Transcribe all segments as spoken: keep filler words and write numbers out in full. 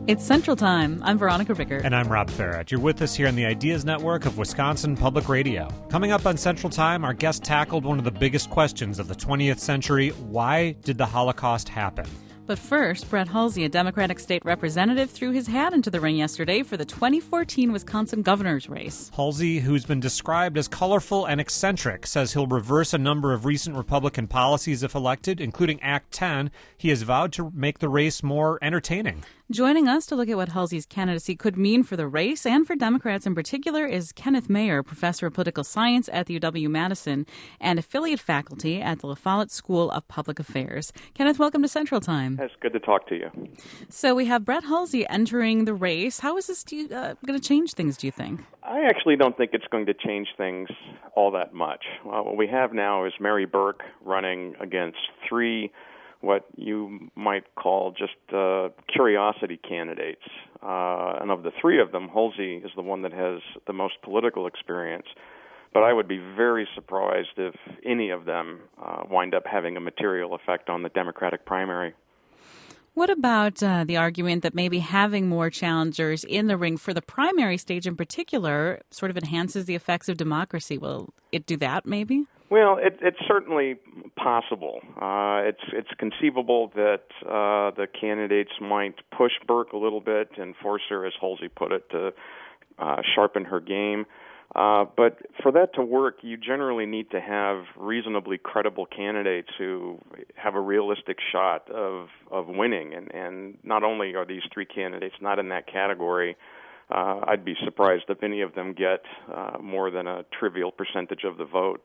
It's Central Time. I'm Veronica Ricker. And I'm Rob Farrett. You're with us here on the Ideas Network of Wisconsin Public Radio. Coming up on Central Time, our guest tackled one of the biggest questions of the twentieth century. Why did the Holocaust happen? But first, Brett Hulsey, a Democratic state representative, threw his hat into the ring yesterday for the twenty fourteen Wisconsin governor's race. Hulsey, who's been described as colorful and eccentric, says he'll reverse a number of recent Republican policies if elected, including Act ten. He has vowed to make the race more entertaining. Joining us to look at what Hulsey's candidacy could mean for the race and for Democrats in particular is Kenneth Mayer, professor of political science at the U W-Madison and affiliate faculty at the La Follette School of Public Affairs. Kenneth, welcome to Central Time. It's good to talk to you. So we have Brett Hulsey entering the race. How is this uh, going to change things, do you think? I actually don't think it's going to change things all that much. Well, what we have now is Mary Burke running against three what you might call just uh, curiosity candidates. Uh, and of the three of them, Hulsey is the one that has the most political experience. But I would be very surprised if any of them uh, wind up having a material effect on the Democratic primary. What about uh, the argument that maybe having more challengers in the ring for the primary stage in particular sort of enhances the effects of democracy? Will it do that maybe? Well, it, it's certainly possible. Uh, it's it's conceivable that uh, the candidates might push Burke a little bit and force her, as Hulsey put it, to uh, sharpen her game. Uh, but for that to work, you generally need to have reasonably credible candidates who have a realistic shot of, of winning. And, and not only are these three candidates not in that category, uh, I'd be surprised if any of them get uh, more than a trivial percentage of the vote.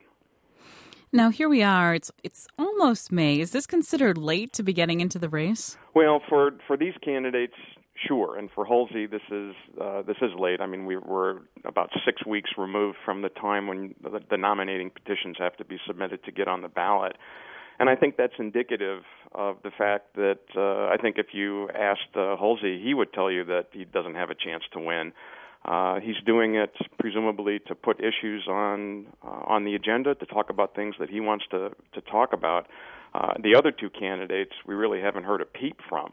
Now, here we are. It's it's almost May. Is this considered late to be getting into the race? Well, for for these candidates, sure. And for Hulsey, this is uh, this is late. I mean, we were about six weeks removed from the time when the, the nominating petitions have to be submitted to get on the ballot. And I think that's indicative of the fact that uh, I think if you asked uh, Hulsey, he would tell you that he doesn't have a chance to win. Uh, he's doing it presumably to put issues on uh, on the agenda, to talk about things that he wants to, to talk about. Uh, the other two candidates, we really haven't heard a peep from.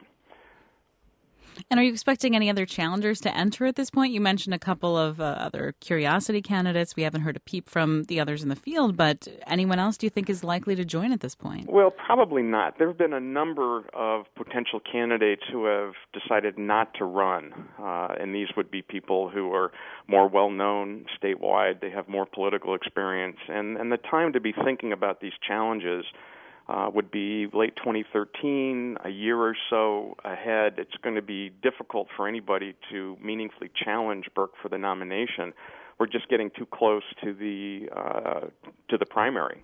And are you expecting any other challengers to enter at this point? You mentioned a couple of uh, other curiosity candidates. We haven't heard a peep from the others in the field, but anyone else do you think is likely to join at this point? Well, probably not. There have been a number of potential candidates who have decided not to run, uh, and these would be people who are more well-known statewide. They have more political experience, and, and the time to be thinking about these challenges Uh, would be late twenty thirteen, a year or so ahead. It's going to be difficult for anybody to meaningfully challenge Burke for the nomination. We're just getting too close to the uh, to the primary.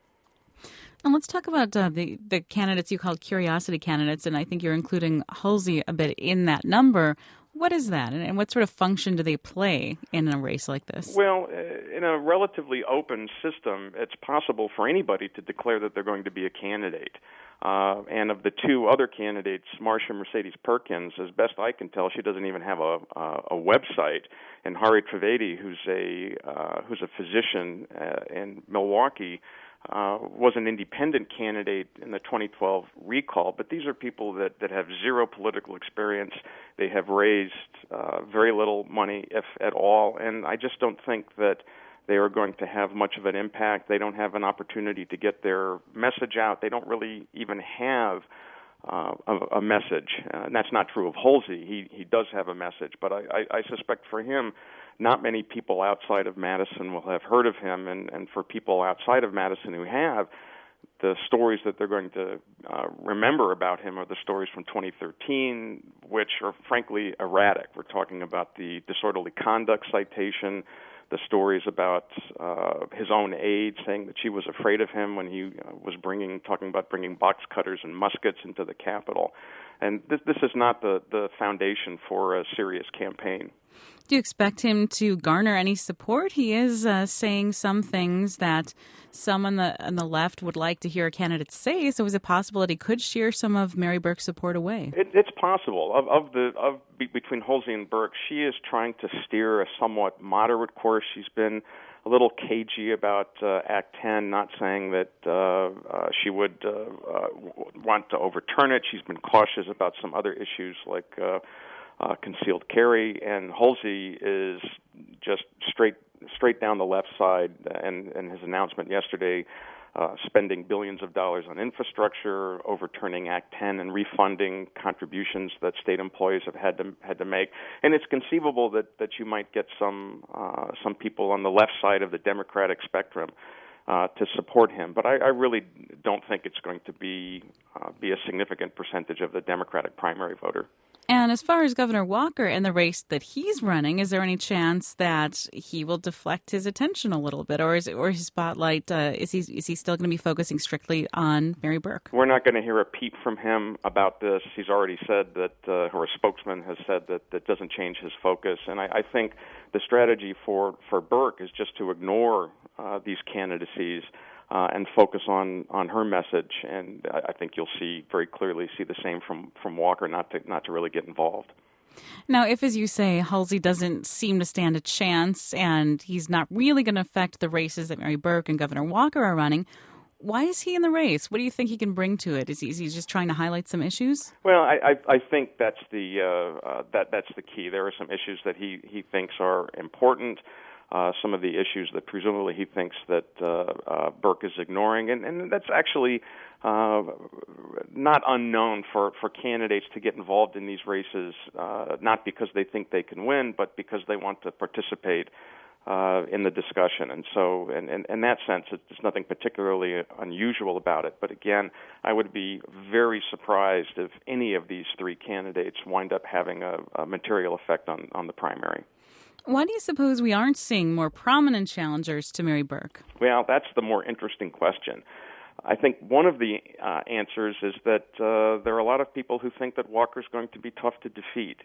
And let's talk about uh, the, the candidates you called curiosity candidates, and I think you're including Hulsey a bit in that number. What is that, and what sort of function do they play in a race like this? Well, in a relatively open system, it's possible for anybody to declare that they're going to be a candidate. Uh, and of the two other candidates, Marcia Mercedes Perkins, as best I can tell, she doesn't even have a, a, a website. And Hari Trivedi, who's a uh, who's a physician uh, in Milwaukee, Uh, was an independent candidate in the twenty twelve recall, but these are people that, that have zero political experience. They have raised uh, very little money, if at all, and I just don't think that they are going to have much of an impact. They don't have an opportunity to get their message out. They don't really even have uh, a, a message, uh, and that's not true of Hulsey. He, he does have a message, but I, I, I suspect for him, not many people outside of Madison will have heard of him, and, and for people outside of Madison who have, the stories that they're going to uh, remember about him are the stories from twenty thirteen, which are frankly erratic. We're talking about the disorderly conduct citation, the stories about uh, his own aide saying that she was afraid of him when he uh, was bringing, talking about bringing box cutters and muskets into the Capitol. And this, this is not the, the foundation for a serious campaign. Do you expect him to garner any support? He is uh, saying some things that some on the on the left would like to hear a candidate say. So is it possible that he could shear some of Mary Burke's support away? It, it's possible. Of, of the of between Hulsey and Burke, she is trying to steer a somewhat moderate course. She's been a little cagey about uh, Act ten, not saying that uh, uh, she would uh, uh, want to overturn it. She's been cautious about some other issues like Uh, uh, concealed carry, and Halsey is just straight straight down the left side, and, and his announcement yesterday, uh, spending billions of dollars on infrastructure, overturning Act ten, and refunding contributions that state employees have had to had to make. And it's conceivable that, that you might get some uh, some people on the left side of the Democratic spectrum uh, to support him. But I, I really don't think it's going to be uh, be a significant percentage of the Democratic primary voter. And as far as Governor Walker and the race that he's running, is there any chance that he will deflect his attention a little bit, or is it, or his spotlight uh, is he is he still going to be focusing strictly on Mary Burke? We're not going to hear a peep from him about this. He's already said that, uh, or a spokesman has said that that doesn't change his focus. And I, I think the strategy for for Burke is just to ignore uh, these candidacies. Uh, and focus on, on her message, and I, I think you'll see very clearly see the same from, from Walker, not to not to really get involved. Now, if, as you say, Halsey doesn't seem to stand a chance, and he's not really going to affect the races that Mary Burke and Governor Walker are running, why is he in the race? What do you think he can bring to it? Is he, is he just trying to highlight some issues? Well, I, I, I think that's the uh, uh, that that's the key. There are some issues that he, he thinks are important. Uh, some of the issues that presumably he thinks that uh, uh, Burke is ignoring, and, and that's actually uh, not unknown for, for candidates to get involved in these races, uh, not because they think they can win, but because they want to participate uh, in the discussion. And so, in, in, in that sense, there's nothing particularly unusual about it. But again, I would be very surprised if any of these three candidates wind up having a, a material effect on, on the primary. Why do you suppose we aren't seeing more prominent challengers to Mary Burke? Well, that's the more interesting question. I think one of the uh, answers is that uh, there are a lot of people who think that Walker's going to be tough to defeat.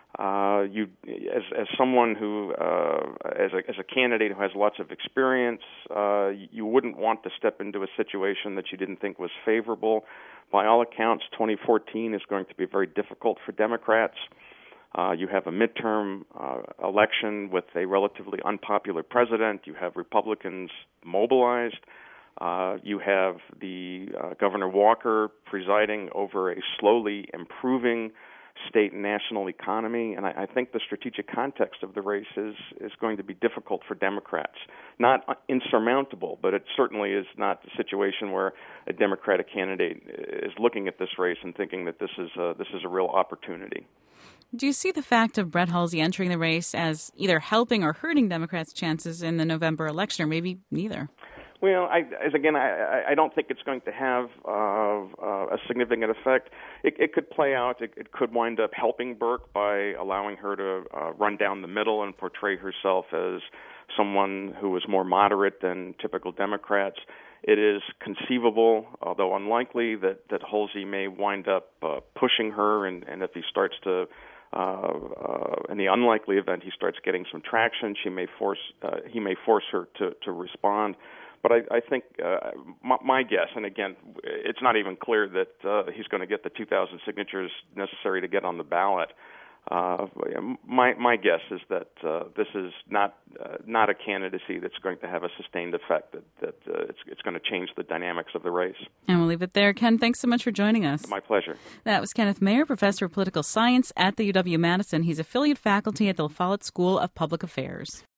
Uh, you, as, as someone who, uh, as a as a candidate who has lots of experience, uh, you wouldn't want to step into a situation that you didn't think was favorable. By all accounts, twenty fourteen is going to be very difficult for Democrats. Uh, you have a midterm uh, election with a relatively unpopular president. You have Republicans mobilized. Uh, you have the uh, Governor Walker presiding over a slowly improving state and national economy, and I, I think the strategic context of the race is, is going to be difficult for Democrats. Not insurmountable, but it certainly is not the situation where a Democratic candidate is looking at this race and thinking that this is a, this is a real opportunity. Do you see the fact of Brett Halsey entering the race as either helping or hurting Democrats' chances in the November election, or maybe neither? Well, I, as again, I, I don't think it's going to have uh, uh, a significant effect. It, it could play out. It, it could wind up helping Burke by allowing her to uh, run down the middle and portray herself as someone who is more moderate than typical Democrats. It is conceivable, although unlikely, that, that Halsey may wind up uh, pushing her, and, and if he starts to Uh, uh, in the unlikely event he starts getting some traction, she may force uh, he may force her to, to respond. But I, I think uh, my, my guess, and again, it's not even clear that uh, he's going to get the two thousand signatures necessary to get on the ballot. Uh, my my guess is that uh, this is not uh, not a candidacy that's going to have a sustained effect. That that uh, it's it's going to change the dynamics of the race. And we'll leave it there. Ken, thanks so much for joining us. My pleasure. That was Kenneth Mayer, professor of political science at the U W Madison. He's affiliate faculty at the La Follette School of Public Affairs.